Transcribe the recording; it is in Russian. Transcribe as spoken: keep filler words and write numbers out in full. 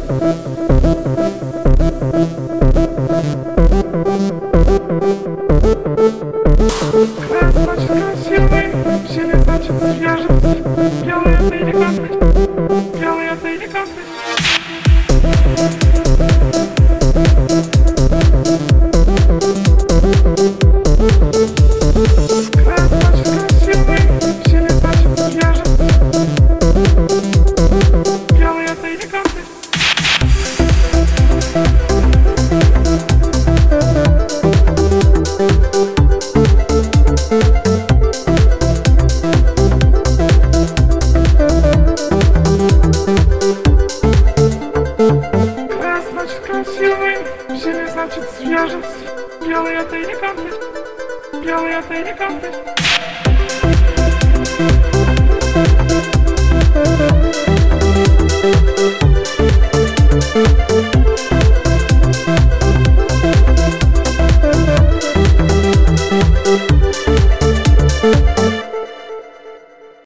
значит красивый, в силе значит свежесть. Белый это элегантность, белый это элегантность. Крас значит красивый, в силе значит свежесть. Белый это элегантность. Значит красивый, в силе значит свежесть. Белый это элегантность, белый это элегантность. Thank you.